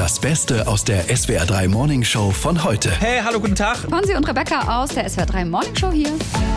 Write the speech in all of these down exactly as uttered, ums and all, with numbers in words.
Das Beste aus der S W R drei Morning Show von heute. Hey, hallo, guten Tag. Fonsi und Rebecca aus der S W R drei Morning Show hier.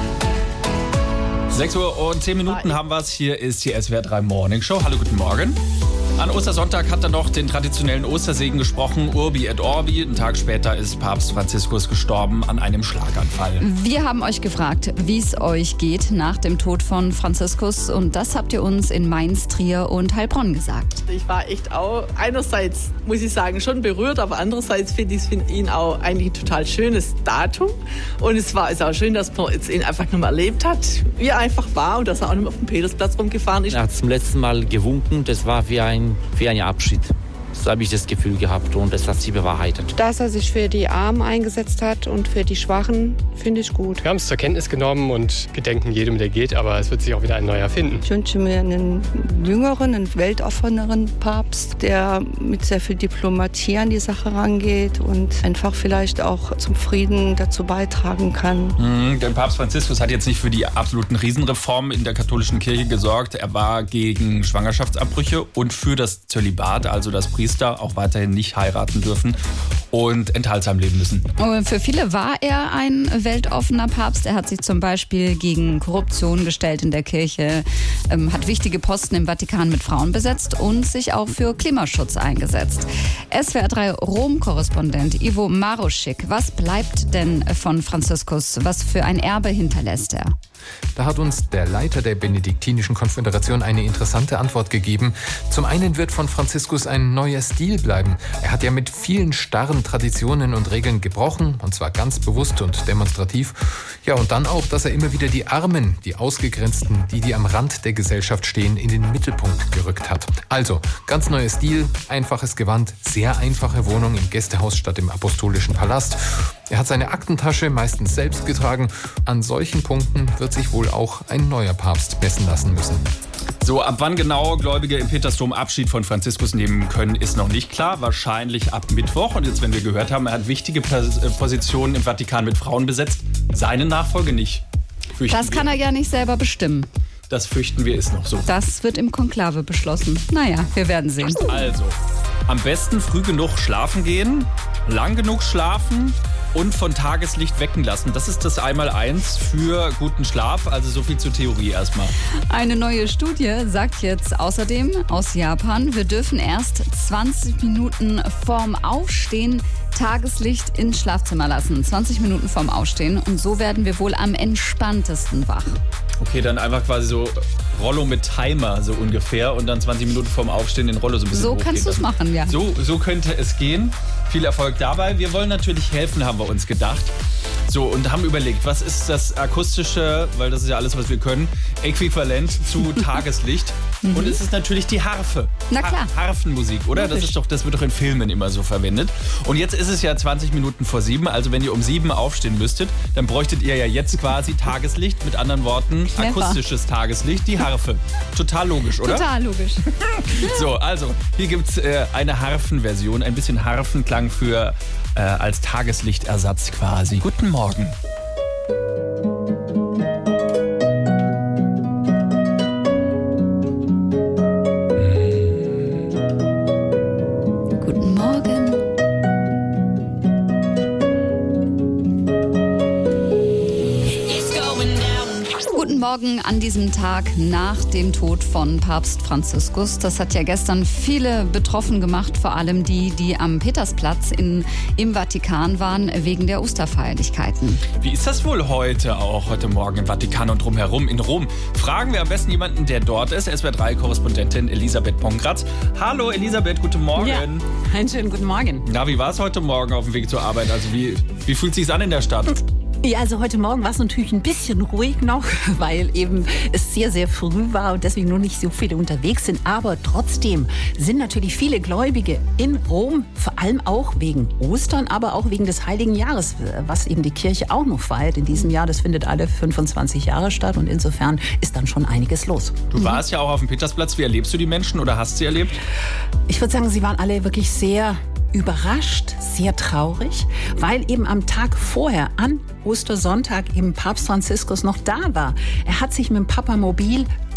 sechs Uhr und zehn Minuten haben wir es. Hier ist die S W R drei Morning Show. Hallo, guten Morgen. An Ostersonntag hat er noch den traditionellen Ostersegen gesprochen, Urbi et Orbi. Einen Tag später ist Papst Franziskus gestorben an einem Schlaganfall. Wir haben euch gefragt, wie es euch geht nach dem Tod von Franziskus. Und das habt ihr uns in Mainz, Trier und Heilbronn gesagt. Ich war echt auch einerseits, muss ich sagen, schon berührt, aber andererseits finde ich es für ihn auch eigentlich ein total schönes Datum. Und es war ist auch schön, dass man jetzt ihn einfach nochmal erlebt hat, wie er einfach war und dass er auch nicht mehr auf dem Petersplatz rumgefahren ist. Er hat zum letzten Mal gewunken, das war wie ein wie ein Abschied. So habe ich das Gefühl gehabt und das hat sich bewahrheitet. Dass er sich für die Armen eingesetzt hat und für die Schwachen, finde ich gut. Wir haben es zur Kenntnis genommen und gedenken jedem, der geht, aber es wird sich auch wieder ein neuer finden. Ich wünsche mir einen jüngeren, einen weltoffeneren Papst, der mit sehr viel Diplomatie an die Sache rangeht und einfach vielleicht auch zum Frieden dazu beitragen kann. Mhm, denn Papst Franziskus hat jetzt nicht für die absoluten Riesenreformen in der katholischen Kirche gesorgt. Er war gegen Schwangerschaftsabbrüche und für das Zölibat, also dass Priester auch weiterhin nicht heiraten dürfen und enthaltsam leben müssen. Und für viele war er ein weltoffener Papst. Er hat sich zum Beispiel gegen Korruption gestellt in der Kirche, ähm, hat wichtige Posten im Vatikan mit Frauen besetzt und sich auch für Klimaschutz eingesetzt. S W R drei Rom-Korrespondent Ivo Maruschik, was bleibt denn von Franziskus? Was für ein Erbe hinterlässt er? Da hat uns der Leiter der Benediktinischen Konföderation eine interessante Antwort gegeben. Zum einen wird von Franziskus ein neuer Stil bleiben. Er hat ja mit vielen starren Traditionen und Regeln gebrochen, und zwar ganz bewusst und demonstrativ. Ja, und dann auch, dass er immer wieder die Armen, die Ausgegrenzten, die, die am Rand der Gesellschaft stehen, in den Mittelpunkt gerückt hat. Also, ganz neuer Stil, einfaches Gewand, sehr einfache Wohnung im Gästehaus statt im Apostolischen Palast. Er hat seine Aktentasche meistens selbst getragen. An solchen Punkten wird sich wohl auch ein neuer Papst messen lassen müssen. So, ab wann genau Gläubige im Petersdom Abschied von Franziskus nehmen können, ist noch nicht klar. Wahrscheinlich ab Mittwoch. Und jetzt, wenn wir gehört haben, er hat wichtige Positionen im Vatikan mit Frauen besetzt. Seine Nachfolge nicht. Fürchten Das kann er ja nicht selber bestimmen. Das fürchten wir ist noch so. Das wird im Konklave beschlossen. Naja, wir werden sehen. Also, am besten früh genug schlafen gehen, lang genug schlafen und von Tageslicht wecken lassen. Das ist das Einmaleins für guten Schlaf. Also so viel zur Theorie erstmal. Eine neue Studie sagt jetzt außerdem aus Japan, wir dürfen erst zwanzig Minuten vorm Aufstehen Tageslicht ins Schlafzimmer lassen. zwanzig Minuten vorm Aufstehen. Und so werden wir wohl am entspanntesten wach. Okay, dann einfach quasi so Rollo mit Timer so ungefähr und dann zwanzig Minuten vorm Aufstehen den Rollo so ein bisschen So hochgehen kannst du es lassen. machen, ja. So, so könnte es gehen. Viel Erfolg dabei. Wir wollen natürlich helfen, haben wir uns gedacht. So, und haben überlegt, was ist das akustische, weil das ist ja alles, was wir können, äquivalent zu Tageslicht. Und es ist natürlich die Harfe. Na klar. Ha- Harfenmusik, oder? Das ist doch, das wird doch in Filmen immer so verwendet. Und jetzt ist es ja zwanzig Minuten vor sieben. Also wenn ihr um sieben aufstehen müsstet, dann bräuchtet ihr ja jetzt quasi Tageslicht. Mit anderen Worten, Clever. akustisches Tageslicht, die Harfe. Total logisch, oder? Total logisch. So, also, hier gibt's äh, eine Harfenversion, ein bisschen Harfenklang für äh, als Tageslichtersatz quasi. Guten Morgen. Guten Morgen. Guten Morgen an diesem Tag nach dem Tod von Papst Franziskus. Das hat ja gestern viele betroffen gemacht, vor allem die, die am Petersplatz in, im Vatikan waren, wegen der Osterfeierlichkeiten. Wie ist das wohl heute auch, heute Morgen im Vatikan und drumherum in Rom? Fragen wir am besten jemanden, der dort ist. S W R drei Korrespondentin Elisabeth Pongratz. Hallo Elisabeth, guten Morgen. Ja, einen schönen guten Morgen. Na, wie war es heute Morgen auf dem Weg zur Arbeit? Also wie, wie fühlt es sich an in der Stadt? Ja, also heute Morgen war es natürlich ein bisschen ruhig noch, weil eben es sehr, sehr früh war und deswegen nur nicht so viele unterwegs sind. Aber trotzdem sind natürlich viele Gläubige in Rom, vor allem auch wegen Ostern, aber auch wegen des Heiligen Jahres, was eben die Kirche auch noch feiert in diesem Jahr. Das findet alle fünfundzwanzig Jahre statt und insofern ist dann schon einiges los. Du warst ja auch auf dem Petersplatz. Wie erlebst du die Menschen oder hast sie erlebt? Ich würde sagen, sie waren alle wirklich sehr überrascht, sehr traurig, weil eben am Tag vorher, an Ostersonntag, eben Papst Franziskus noch da war. Er hat sich mit dem Papamobil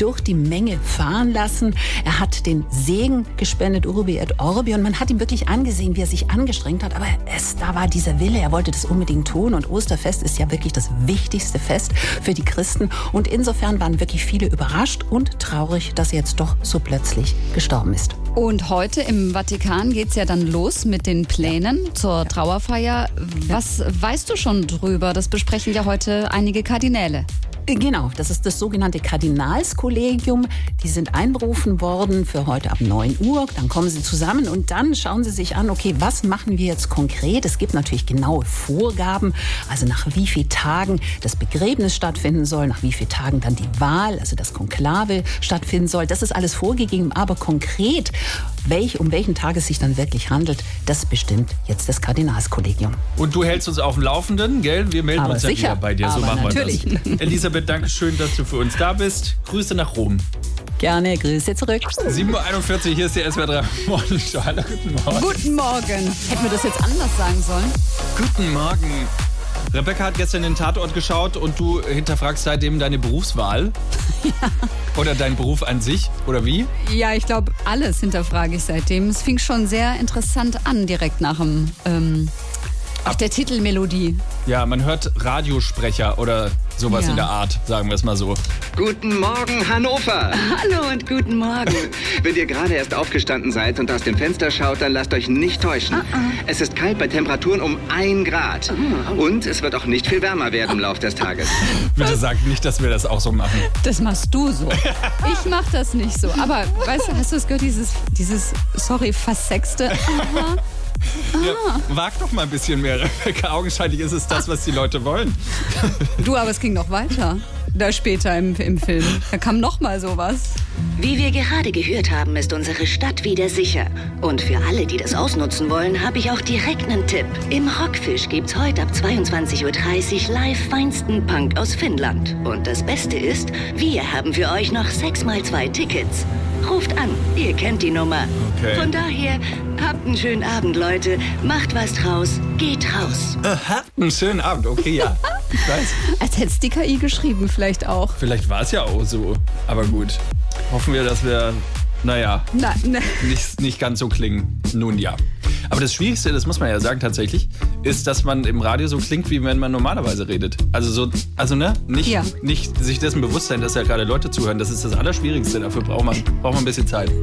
durch die Menge fahren lassen. Er hat den Segen gespendet, Urbi et Orbi. Und man hat ihm wirklich angesehen, wie er sich angestrengt hat. Aber es, da war dieser Wille, er wollte das unbedingt tun. Und Osterfest ist ja wirklich das wichtigste Fest für die Christen. Und insofern waren wirklich viele überrascht und traurig, dass er jetzt doch so plötzlich gestorben ist. Und heute im Vatikan geht's ja dann los mit den Plänen zur Trauerfeier. Was weißt du schon drüber? Das besprechen ja heute einige Kardinäle. Genau, das ist das sogenannte Kardinalskollegium. Die sind einberufen worden für heute ab neun Uhr. Dann kommen sie zusammen und dann schauen sie sich an, okay, was machen wir jetzt konkret? Es gibt natürlich genaue Vorgaben, also nach wie vielen Tagen das Begräbnis stattfinden soll, nach wie vielen Tagen dann die Wahl, also das Konklave stattfinden soll. Das ist alles vorgegeben, aber konkret, welch, um welchen Tag es sich dann wirklich handelt, das bestimmt jetzt das Kardinalskollegium. Und du hältst uns auf dem Laufenden, gell? Wir melden Aber uns ja sicher, wieder bei dir, so aber machen natürlich. wir das. Elisabeth, danke schön, dass du für uns da bist. Grüße nach Rom. Gerne, Grüße zurück. sieben Uhr einundvierzig, hier ist die S W R drei Morning Show. Hallo, guten Morgen. Guten Morgen. Hätten wir das jetzt anders sagen sollen? Guten Morgen. Rebecca hat gestern den Tatort geschaut und du hinterfragst seitdem deine Berufswahl? Ja. Oder deinen Beruf an sich? Oder wie? Ja, ich glaube, alles hinterfrage ich seitdem. Es fing schon sehr interessant an, direkt nach dem... Ähm Ach, der Titelmelodie. Ja, man hört Radiosprecher oder sowas Ja. in der Art, sagen wir es mal so. Guten Morgen, Hannover! Hallo und guten Morgen. Wenn ihr gerade erst aufgestanden seid und aus dem Fenster schaut, dann lasst euch nicht täuschen. Uh-uh. Es ist kalt bei Temperaturen um ein Grad. Uh-uh. Und es wird auch nicht viel wärmer werden im Laufe des Tages. Bitte sag nicht, dass wir das auch so machen. Das machst du so. Ich mach das nicht so. Aber weißt du, hast du es gehört, dieses, dieses sorry, fast sechste? Aha. Ja, wag doch mal ein bisschen mehr, Rebecca. Augenscheinlich ist es das, was die Leute wollen. Du, aber es ging noch weiter. Da später im, im Film. Da kam noch mal sowas. Wie wir gerade gehört haben, ist unsere Stadt wieder sicher. Und für alle, die das ausnutzen wollen, habe ich auch direkt einen Tipp. Im Rockfisch gibt's heute ab zweiundzwanzig Uhr dreißig live feinsten Punk aus Finnland. Und das Beste ist, wir haben für euch noch sechs mal zwei Tickets. Ruft an, ihr kennt die Nummer. Okay. Von daher, habt einen schönen Abend, Leute. Macht was draus, geht raus. Äh, habt einen schönen Abend, okay, ja. Ich weiß. Als hätte es die K I geschrieben, vielleicht auch. Vielleicht war es ja auch so, aber gut. Hoffen wir, dass wir, naja, Na, ne. nicht, nicht ganz so klingen. Nun ja. Aber das Schwierigste, das muss man ja sagen tatsächlich, ist, dass man im Radio so klingt, wie wenn man normalerweise redet. Also so, also ne, nicht, Ja. nicht sich dessen bewusst sein, dass ja gerade Leute zuhören. Das ist das Allerschwierigste. Dafür braucht man, braucht man ein bisschen Zeit.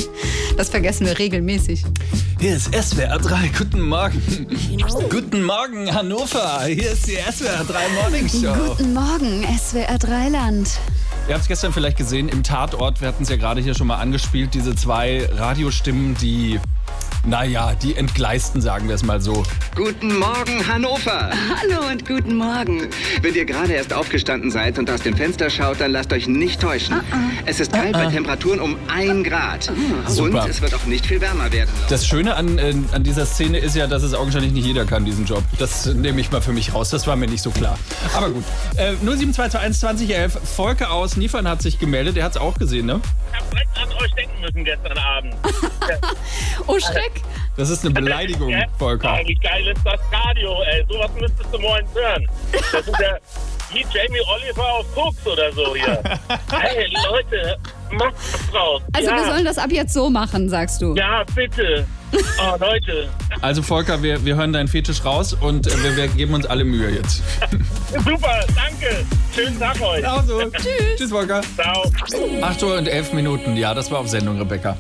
Das vergessen wir regelmäßig. Hier ist S W R drei. Guten Morgen. Guten Morgen, Hannover. Hier ist die S W R drei Morning Show. Guten Morgen, S W R drei Land. Ihr habt es gestern vielleicht gesehen im Tatort. Wir hatten es ja gerade hier schon mal angespielt. Diese zwei Radiostimmen, die, naja, die entgleisten, sagen wir es mal so. Guten Morgen, Hannover! Hallo und guten Morgen. Wenn ihr gerade erst aufgestanden seid und aus dem Fenster schaut, dann lasst euch nicht täuschen. Uh-uh. Es ist kalt bei Temperaturen um ein Grad. Und Super. es wird auch nicht viel wärmer werden. Das Schöne an, äh, an dieser Szene ist ja, dass es augenscheinlich nicht jeder kann, diesen Job. Das nehme ich mal für mich raus. Das war mir nicht so klar. Aber gut. Äh, null sieben zwei zwei eins zwanzig elf. Volker aus Niefern hat sich gemeldet. Der hat es auch gesehen, ne? Ich habe direkt an euch denken müssen gestern Abend. Oh, Schreck. Das ist eine Beleidigung, Volker. Eigentlich geil ist das Radio, ey. Sowas müsstest du morgens hören. Das ist ja wie Jamie Oliver auf Koks oder so hier. Hey, Leute, macht was draus. Also ja. wir sollen das ab jetzt so machen, sagst du. Ja, bitte. Oh, Leute. Also Volker, wir, wir hören deinen Fetisch raus und äh, wir, wir geben uns alle Mühe jetzt. Super, danke. Schönen Tag euch. Also, tschüss. Tschüss, Volker. Ciao. acht Uhr und elf Minuten. Ja, das war auf Sendung, Rebecca.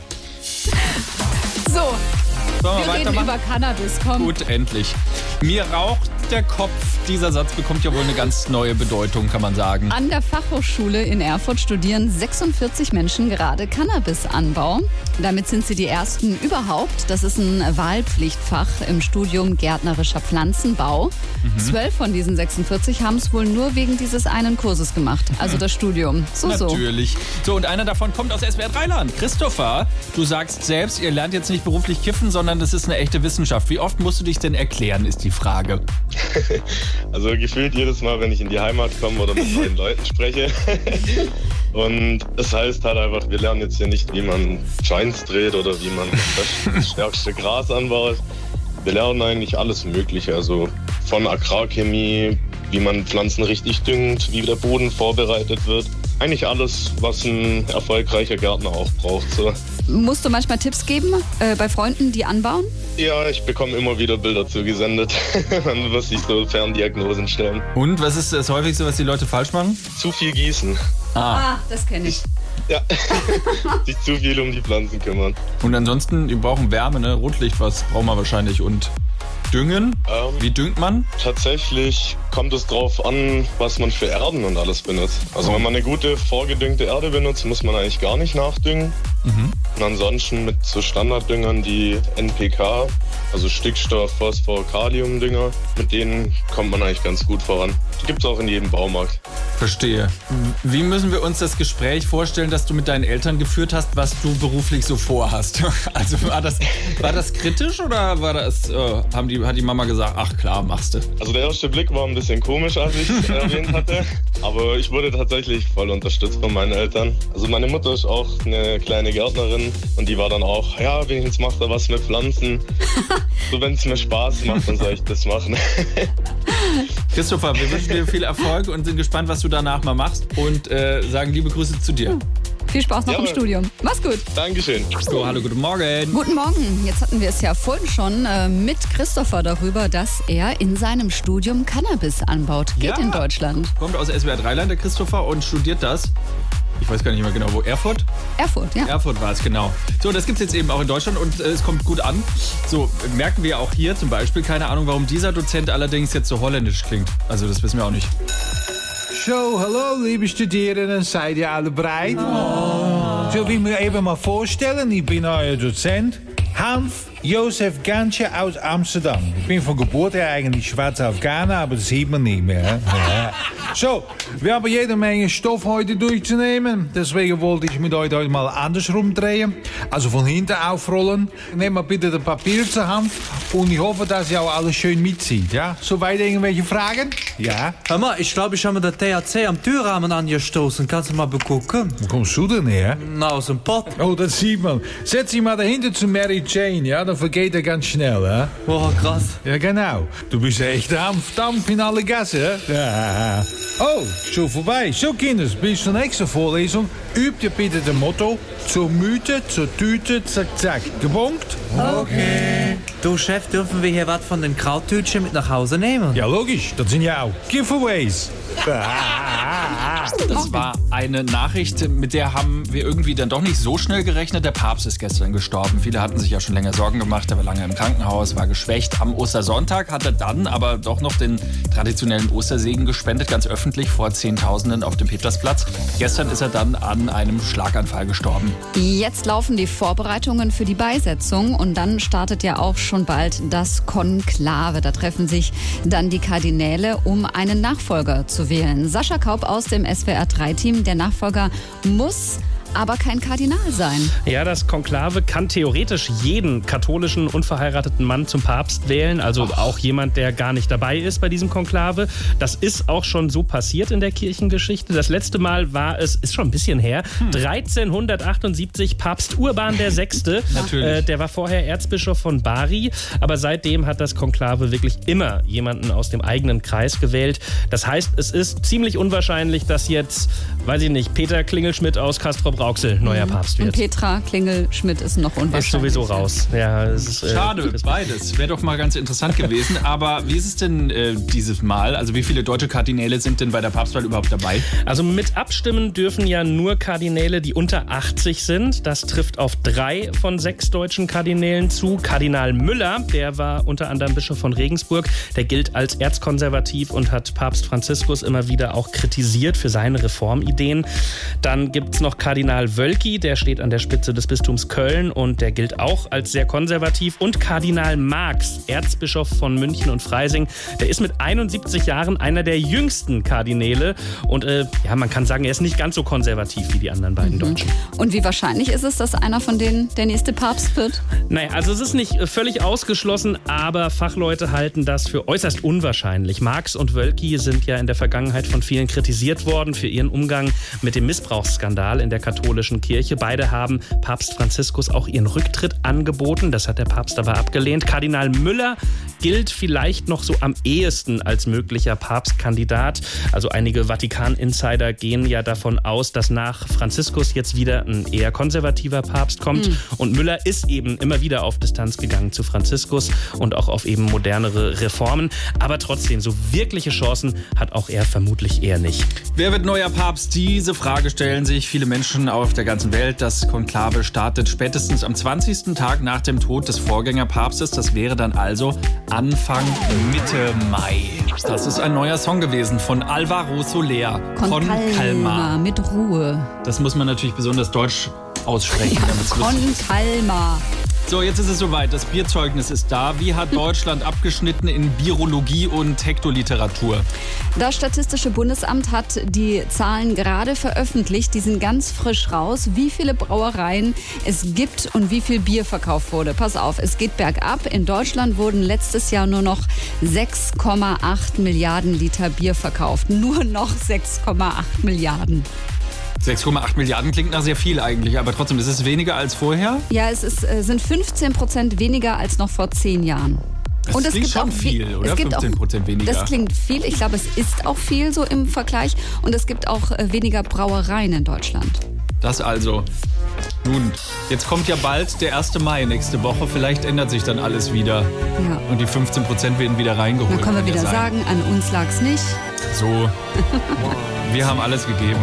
So, Sollen wir reden über Cannabis, komm. Gut, endlich. Mir raucht der Kopf. Dieser Satz bekommt ja wohl eine ganz neue Bedeutung, kann man sagen. An der Fachhochschule in Erfurt studieren sechsundvierzig Menschen gerade Cannabisanbau. Damit sind sie die ersten überhaupt. Das ist ein Wahlpflichtfach im Studium gärtnerischer Pflanzenbau. Mhm. Zwölf von diesen sechsundvierzig haben es wohl nur wegen dieses einen Kurses gemacht. Also das Studium. So, so. Natürlich. So, und einer davon kommt aus S W R drei Land. Christopher, du sagst selbst, ihr lernt jetzt nicht beruflich kiffen, sondern das ist eine echte Wissenschaft. Wie oft musst du dich denn erklären, ist die Frage. Also gefühlt jedes Mal, wenn ich in die Heimat komme oder mit neuen Leuten spreche. Und es heißt halt einfach, wir lernen jetzt hier nicht, wie man Joints dreht oder wie man das stärkste Gras anbaut. Wir lernen eigentlich alles Mögliche, also von Agrarchemie, wie man Pflanzen richtig düngt, wie der Boden vorbereitet wird. eigentlich alles, was ein erfolgreicher Gärtner auch braucht. So. Musst du manchmal Tipps geben äh, bei Freunden, die anbauen? Ja, ich bekomme immer wieder Bilder zugesendet. Dann muss ich so Ferndiagnosen stellen. Und was ist das häufigste, was die Leute falsch machen? Zu viel gießen. Ah, ah das kenne ich. Ja, sich zu viel um die Pflanzen kümmern. Und ansonsten, die brauchen Wärme, ne? Rotlicht, was braucht man wahrscheinlich. Und Düngen? Ähm, Wie düngt man? Tatsächlich kommt es drauf an, was man für Erden und alles benutzt. Also wenn man eine gute vorgedüngte Erde benutzt, muss man eigentlich gar nicht nachdüngen. Mhm. Und ansonsten mit so Standarddüngern, die N P K, also Stickstoff, Phosphor, Kaliumdünger, mit denen kommt man eigentlich ganz gut voran. Die gibt es auch in jedem Baumarkt. Verstehe. Wie müssen wir uns das Gespräch vorstellen, das du mit deinen Eltern geführt hast, was du beruflich so vorhast? Also war das, war das kritisch oder war das, äh, haben die, hat die Mama gesagt, ach klar, machst du? Also der erste Blick war ein bisschen komisch, als ich es erwähnt hatte. Aber ich wurde tatsächlich voll unterstützt von meinen Eltern. Also meine Mutter ist auch eine kleine Gärtnerin und die war dann auch, ja, wenigstens macht er was mit Pflanzen. So, wenn es mir Spaß macht, dann soll ich das machen. Christopher, wir wünschen dir viel Erfolg und sind gespannt, was du danach mal machst und äh, sagen liebe Grüße zu dir. Viel Spaß noch ja, im Studium. Mach's gut. Dankeschön. So, hallo, guten Morgen. Guten Morgen. Jetzt hatten wir es ja vorhin schon äh, mit Christopher darüber, dass er in seinem Studium Cannabis anbaut. Geht ja, in Deutschland. Kommt aus S W R drei Land, der Christopher, und studiert das. Ich weiß gar nicht mehr genau, wo. Erfurt? Erfurt, ja. Erfurt war es, genau. So, das gibt es jetzt eben auch in Deutschland und äh, es kommt gut an. So, merken wir auch hier zum Beispiel. Keine Ahnung, warum dieser Dozent allerdings jetzt so holländisch klingt. Also, das wissen wir auch nicht. So, hallo liebe Studierenden, seid ihr alle bereit? Oh. So, wie mir eben mal vorstellen, ich bin euer Dozent, Hanf Josef Gantje aus Amsterdam. Ich bin von Geburt her eigentlich schwarzer Afghaner, aber das sieht man nicht mehr. Ja. So, wir haben jede Menge Stoff heute durchzunehmen. Deswegen wollte ich mit euch heute mal andersrum drehen. Also von hinten aufrollen. Nehmt mal bitte das Papier zur Hand. Und ich hoffe, dass ihr auch alles schön mitzieht. Ja? Soweit irgendwelche Fragen? Ja? Hör mal, ich glaube, ich habe mir der T H C am Türrahmen angestoßen. Kannst du mal begucken? Wo kommst du denn her? Na, aus dem Pott. Oh, das sieht man. Setz dich mal dahinter zu Mary Jane, ja? Dann vergeht er ganz schnell, hè? Oh, krass. Ja, genau. Du bist echt Dampf, Dampf in alle Gassen, hè? Ja. Oh, schon vorbei. So, Kinders, bis zur nächsten Vorlesung übt ihr bitte das Motto zur Mythe, zur Tüte, zack, zack. Gebongt? Okay. Du, Chef, dürfen wir hier was von den Krauttütchen mit nach Hause nehmen? Ja, logisch. Das sind ja auch Giveaways. Das war eine Nachricht, mit der haben wir irgendwie dann doch nicht so schnell gerechnet. Der Papst ist gestern gestorben. Viele hatten sich ja schon länger Sorgen gemacht. Er war lange im Krankenhaus, war geschwächt. Am Ostersonntag hat er dann aber doch noch den traditionellen Ostersegen gespendet, ganz öffentlich vor Zehntausenden auf dem Petersplatz. Gestern ist er dann an einem Schlaganfall gestorben. Jetzt laufen die Vorbereitungen für die Beisetzung und dann startet ja auch schon bald das Konklave. Da treffen sich dann die Kardinäle, um einen Nachfolger zu wählen. Sascha Kaup aus dem S W R drei Team. Der Nachfolger muss aber kein Kardinal sein. Ja, das Konklave kann theoretisch jeden katholischen unverheirateten Mann zum Papst wählen, also Ach. auch jemand, der gar nicht dabei ist bei diesem Konklave. Das ist auch schon so passiert in der Kirchengeschichte. Das letzte Mal war es, ist schon ein bisschen her, hm. dreizehnhundertachtundsiebzig Papst Urban der Sechste. Natürlich. Äh, der war vorher Erzbischof von Bari, aber seitdem hat das Konklave wirklich immer jemanden aus dem eigenen Kreis gewählt. Das heißt, es ist ziemlich unwahrscheinlich, dass jetzt, weiß ich nicht, Peter Klingelschmidt aus Castrop-Rauxel neuer Papst wird. Und Petra Klingelschmidt ist noch unwahrscheinlich. Ist sowieso raus. Ja, es ist, äh, Schade, beides. Wäre doch mal ganz interessant gewesen. Aber wie ist es denn äh, dieses Mal? Also wie viele deutsche Kardinäle sind denn bei der Papstwahl überhaupt dabei? Also mit abstimmen dürfen ja nur Kardinäle, die unter achtzig sind. Das trifft auf drei von sechs deutschen Kardinälen zu. Kardinal Müller, der war unter anderem Bischof von Regensburg. Der gilt als erzkonservativ und hat Papst Franziskus immer wieder auch kritisiert für seine Reformideen. Dann gibt es noch Kardinal Wölki, der steht an der Spitze des Bistums Köln und der gilt auch als sehr konservativ. Und Kardinal Marx, Erzbischof von München und Freising, der ist mit einundsiebzig Jahren einer der jüngsten Kardinäle. Und äh, ja, man kann sagen, er ist nicht ganz so konservativ wie die anderen beiden mhm. Deutschen. Und wie wahrscheinlich ist es, dass einer von denen der nächste Papst wird? Naja, also es ist nicht völlig ausgeschlossen, aber Fachleute halten das für äußerst unwahrscheinlich. Marx und Wölki sind ja in der Vergangenheit von vielen kritisiert worden für ihren Umgang mit dem Missbrauchsskandal in der katholischen Kirche. Beide haben Papst Franziskus auch ihren Rücktritt angeboten. Das hat der Papst aber abgelehnt. Kardinal Müller gilt vielleicht noch so am ehesten als möglicher Papstkandidat. Also einige Vatikan-Insider gehen ja davon aus, dass nach Franziskus jetzt wieder ein eher konservativer Papst kommt. Mhm. Und Müller ist eben immer wieder auf Distanz gegangen zu Franziskus und auch auf eben modernere Reformen. Aber trotzdem, so wirkliche Chancen hat auch er vermutlich eher nicht. Wer wird neuer Papst? Diese Frage stellen sich viele Menschen auf der ganzen Welt. Das Konklave startet spätestens am zwanzigsten Tag nach dem Tod des Vorgängerpapstes. Das wäre dann also Anfang Mitte Mai. Das ist ein neuer Song gewesen von Alvaro Soler. Con, Con Calma, Calma. mit Ruhe. Das muss man natürlich besonders deutsch aussprechen. Ja, Con Calma. So, jetzt ist es soweit. Das Bierzeugnis ist da. Wie hat Deutschland abgeschnitten in Birologie und Hektoliteratur? Das Statistische Bundesamt hat die Zahlen gerade veröffentlicht. Die sind ganz frisch raus, wie viele Brauereien es gibt und wie viel Bier verkauft wurde. Pass auf, es geht bergab. In Deutschland wurden letztes Jahr nur noch sechs Komma acht Milliarden Liter Bier verkauft. Nur noch sechs Komma acht Milliarden. sechs Komma acht Milliarden klingt nach sehr viel eigentlich, aber trotzdem, ist es weniger als vorher? Ja, es ist, sind fünfzehn Prozent weniger als noch vor zehn Jahren. Das und es klingt gibt schon auch, viel, oder? fünfzehn Prozent weniger. Das klingt viel. Ich glaube, es ist auch viel so im Vergleich. Und es gibt auch weniger Brauereien in Deutschland. Das also. Nun, jetzt kommt ja bald der erste Mai nächste Woche. Vielleicht ändert sich dann alles wieder. Ja. Und die fünfzehn Prozent werden wieder reingeholt. Dann können wir wieder sagen, an uns lag's nicht. So. Wir haben alles gegeben.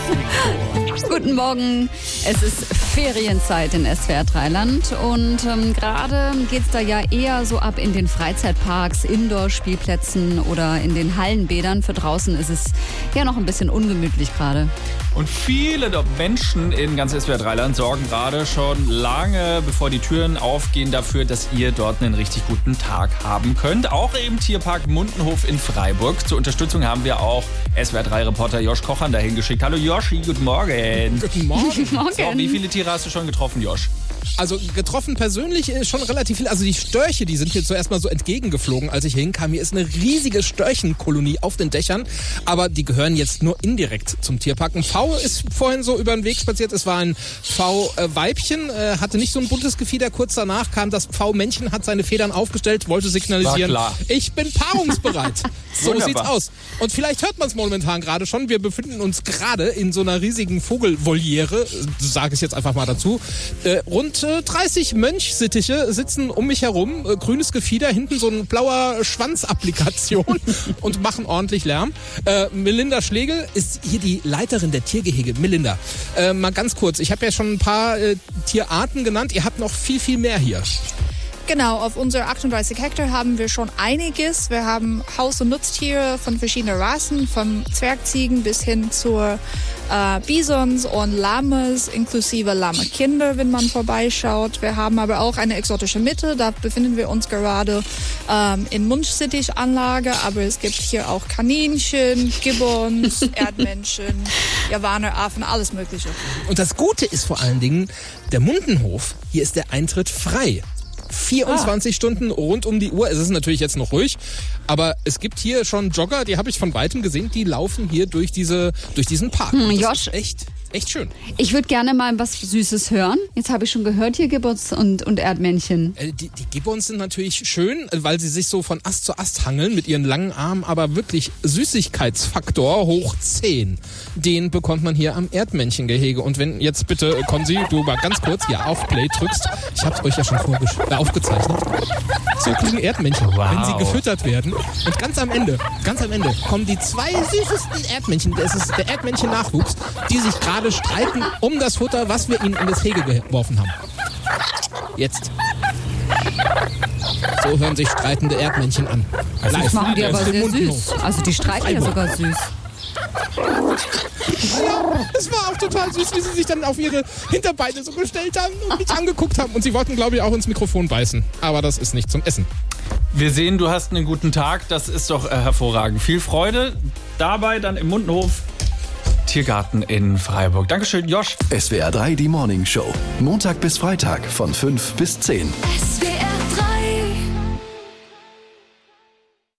Guten Morgen. Es ist Ferienzeit in S W R drei Land und ähm, gerade geht's da ja eher so ab in den Freizeitparks, Indoor-Spielplätzen oder in den Hallenbädern. Für draußen ist es ja noch ein bisschen ungemütlich gerade. Und viele Menschen in ganz S W R drei Land sorgen gerade schon lange, bevor die Türen aufgehen, dafür, dass ihr dort einen richtig guten Tag haben könnt. Auch im Tierpark Mundenhof in Freiburg. Zur Unterstützung haben wir auch S W R drei Reporter Josh Kochern dahin geschickt. Hallo Joshi, guten Morgen. Guten Morgen. Guten Morgen. So, wie viele Tiere hast du schon getroffen, Josh? Also getroffen persönlich ist schon relativ viel. Also die Störche, die sind hier zuerst mal so entgegengeflogen, als ich hier hinkam. Hier ist eine riesige Störchenkolonie auf den Dächern, aber die gehören jetzt nur indirekt zum Tierpark. Ein V ist vorhin so über den Weg spaziert. Es war ein V-Weibchen, äh, hatte nicht so ein buntes Gefieder. Kurz danach kam das V-Männchen, hat seine Federn aufgestellt, wollte signalisieren, ich bin paarungsbereit. So Wunderbar. Sieht's aus. Und vielleicht hört man es momentan gerade schon. Wir befinden uns gerade in so einer riesigen Vogelvoliere, sage ich jetzt einfach mal dazu. Äh, rund äh, dreißig Mönchsittiche sitzen um mich herum, äh, grünes Gefieder, hinten so ein blauer Schwanzapplikation und machen ordentlich Lärm. Äh, Melinda Schlegel ist hier die Leiterin der Tiergehege. Melinda, äh, mal ganz kurz, ich habe ja schon ein paar äh, Tierarten genannt, ihr habt noch viel, viel mehr hier. Genau, auf unsere achtunddreißig Hektar haben wir schon einiges. Wir haben Haus- und Nutztiere von verschiedenen Rassen, von Zwergziegen bis hin zur äh, Bisons und Lammes, inklusive Lammekinder, wenn man vorbeischaut. Wir haben aber auch eine exotische Mitte, da befinden wir uns gerade ähm, in Munchsittichanlage, aber es gibt hier auch Kaninchen, Gibbons, Erdmännchen, Javaneraffen, alles Mögliche. Und das Gute ist vor allen Dingen, der Mundenhof, hier ist der Eintritt frei. vierundzwanzig ah. Stunden rund um die Uhr. Es ist natürlich jetzt noch ruhig, aber es gibt hier schon Jogger, die habe ich von weitem gesehen, die laufen hier durch diese durch diesen Park. Hm, das Josh, ist echt echt schön. Ich würde gerne mal was Süßes hören. Jetzt habe ich schon gehört hier Gibbons und, und Erdmännchen. Äh, die, die Gibbons sind natürlich schön, weil sie sich so von Ast zu Ast hangeln mit ihren langen Armen, aber wirklich Süßigkeitsfaktor hoch zehn. Den bekommt man hier am Erdmännchengehege. Und wenn jetzt bitte, Konzi, du mal ganz kurz hier auf Play drückst. Ich habe es euch ja schon vorgesch- äh, aufgezeichnet. So klingen Erdmännchen, wow. wenn sie gefüttert werden. Und ganz am Ende, ganz am Ende kommen die zwei süßesten Erdmännchen, das ist der Erdmännchen-Nachwuchs, die sich gerade streiten um das Futter, was wir ihnen in das Hege geworfen haben. Jetzt. So hören sich streitende Erdmännchen an. Das Live. machen die aber sehr süß. Also die streiten ja sogar süß. Ja, es war auch total süß, wie sie sich dann auf ihre Hinterbeine so gestellt haben und mich angeguckt haben. Und sie wollten, glaube ich, auch ins Mikrofon beißen. Aber das ist nicht zum Essen. Wir sehen, du hast einen guten Tag. Das ist doch äh, hervorragend. Viel Freude dabei dann im Mundenhof Tiergarten in Freiburg. Dankeschön, Josh. S W R drei, die Morning Show. Montag bis Freitag von fünf bis zehn. S W R